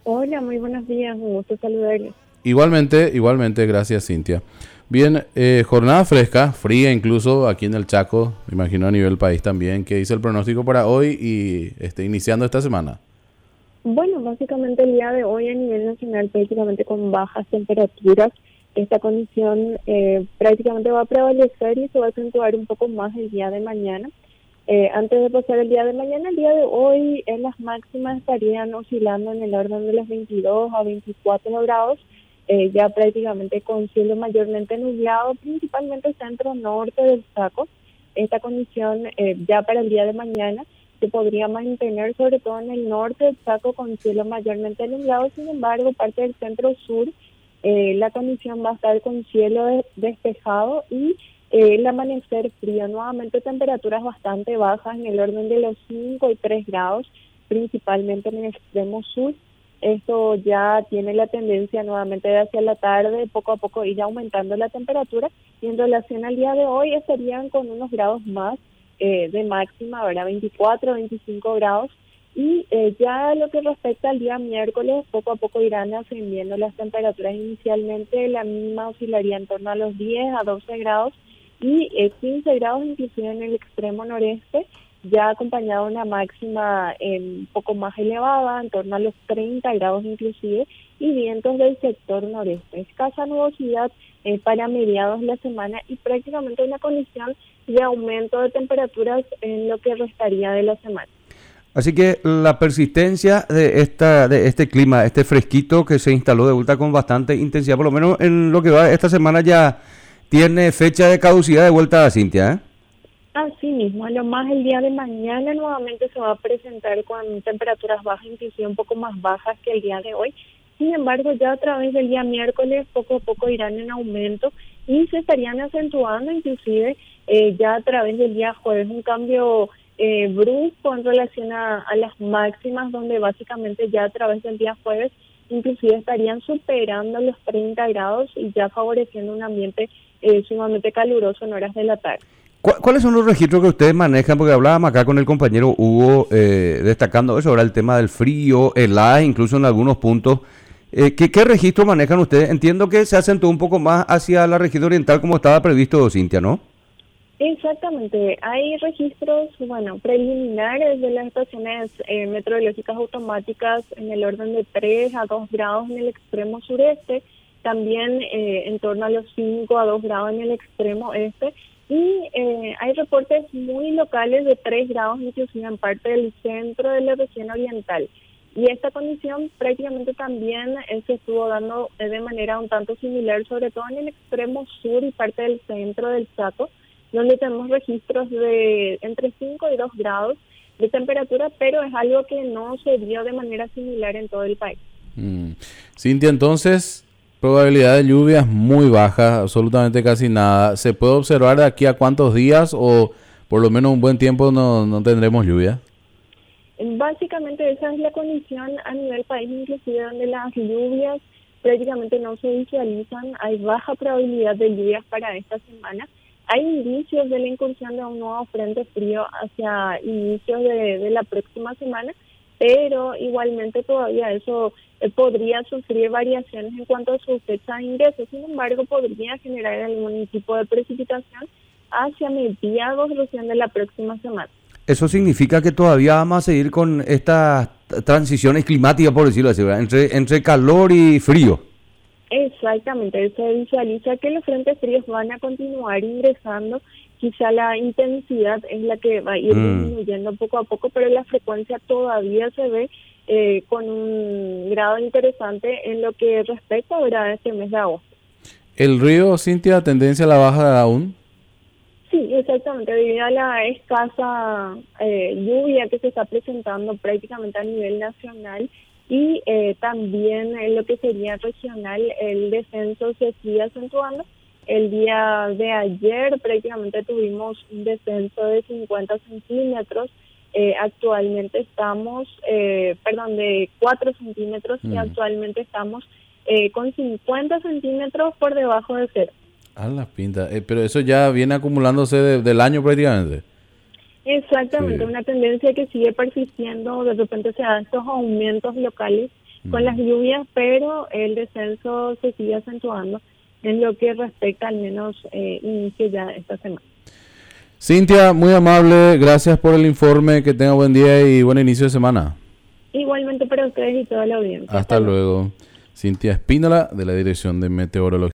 Hola, muy buenos días, un gusto saludarles. Igualmente, gracias Cintia. Bien, jornada fresca, fría incluso aquí en el Chaco, me imagino a nivel país también. ¿Qué dice el pronóstico para hoy y iniciando esta semana? Bueno, básicamente el día de hoy a nivel nacional prácticamente con bajas temperaturas, esta condición prácticamente va a prevalecer y se va a acentuar un poco más el día de mañana. Antes de pasar el día de mañana, el día de hoy las máximas estarían oscilando en el orden de los 22 a 24 grados, ya prácticamente con cielo mayormente nublado, principalmente centro-norte del Chaco. Esta condición ya para el día de mañana se podría mantener sobre todo en el norte del Chaco con cielo mayormente nublado. Sin embargo, parte del centro-sur, la condición va a estar con cielo despejado y el amanecer frío, nuevamente temperaturas bastante bajas en el orden de los 5 y 3 grados, principalmente en el extremo sur. Esto ya tiene la tendencia nuevamente de hacia la tarde, poco a poco ir aumentando la temperatura, y en relación al día de hoy estarían con unos grados más de máxima, ¿verdad? 24, 25 grados. Y ya lo que respecta al día miércoles, poco a poco irán ascendiendo las temperaturas. Inicialmente la mínima oscilaría en torno a los 10 a 12 grados y 15 grados inclusive en el extremo noreste, ya acompañado de una máxima un poco más elevada, en torno a los 30 grados inclusive, y vientos del sector noreste. Escasa nubosidad para mediados de la semana y prácticamente una condición de aumento de temperaturas en lo que restaría de la semana. Así que la persistencia de este clima, este fresquito que se instaló de vuelta con bastante intensidad, por lo menos en lo que va esta semana ya tiene fecha de caducidad de vuelta a Cintia, ¿eh? Así mismo, a lo más el día de mañana nuevamente se va a presentar con temperaturas bajas, inclusive un poco más bajas que el día de hoy. Sin embargo, ya a través del día miércoles poco a poco irán en aumento y se estarían acentuando inclusive ya a través del día jueves un cambio brusco en relación a las máximas, donde básicamente ya a través del día jueves inclusive estarían superando los 30 grados y ya favoreciendo un ambiente sumamente caluroso en horas de la tarde. ¿Cuáles son los registros que ustedes manejan? Porque hablábamos acá con el compañero Hugo destacando eso, ahora el tema del frío, helada, incluso en algunos puntos. ¿Qué registro manejan ustedes? Entiendo que se acentuó un poco más hacia la región oriental como estaba previsto, Cintia, ¿no? Exactamente, hay registros, bueno, preliminares de las estaciones meteorológicas automáticas en el orden de 3 a 2 grados en el extremo sureste, también en torno a los 5 a 2 grados en el extremo este, y hay reportes muy locales de 3 grados inclusive en parte del centro de la región oriental. Y esta condición prácticamente también se estuvo dando de manera un tanto similar, sobre todo en el extremo sur y parte del centro del Chaco, donde tenemos registros de entre 5 y 2 grados de temperatura, pero es algo que no se dio de manera similar en todo el país. Mm. Cintia, entonces, probabilidad de lluvias muy baja, absolutamente casi nada. ¿Se puede observar de aquí a cuántos días o por lo menos un buen tiempo no tendremos lluvia? Básicamente esa es la condición a nivel país, inclusive donde las lluvias prácticamente no se visualizan, hay baja probabilidad de lluvias para esta semana. Hay indicios de la incursión de un nuevo frente frío hacia inicios de la próxima semana, pero igualmente todavía eso podría sufrir variaciones en cuanto a su fecha de ingreso. Sin embargo, podría generar algún tipo de precipitación hacia mediados recién de la próxima semana. Eso significa que todavía vamos a seguir con estas transiciones climáticas, por decirlo así, ¿verdad? Entre calor y frío. Exactamente, se visualiza que los frentes fríos van a continuar ingresando, quizá la intensidad es la que va a ir disminuyendo poco a poco, pero la frecuencia todavía se ve con un grado interesante en lo que respecta ahora a este mes de agosto. ¿El río, Cintia, tendencia a la baja aún? Sí, exactamente, debido a la escasa lluvia que se está presentando prácticamente a nivel nacional y también en lo que sería regional, el descenso se sigue acentuando. El día de ayer prácticamente tuvimos un descenso de 50 centímetros, actualmente estamos, de 4 centímetros y actualmente estamos con 50 centímetros por debajo de cero. A la pinta. Pero eso ya viene acumulándose del año prácticamente. Exactamente, Sí. una tendencia que sigue persistiendo, de repente se dan estos aumentos locales con las lluvias, pero el descenso se sigue acentuando en lo que respecta al menos inicio ya esta semana. Cintia, muy amable, gracias por el informe, que tenga buen día y buen inicio de semana. Igualmente para ustedes y toda la audiencia. Hasta luego. Cintia Espínola, de la Dirección de Meteorología.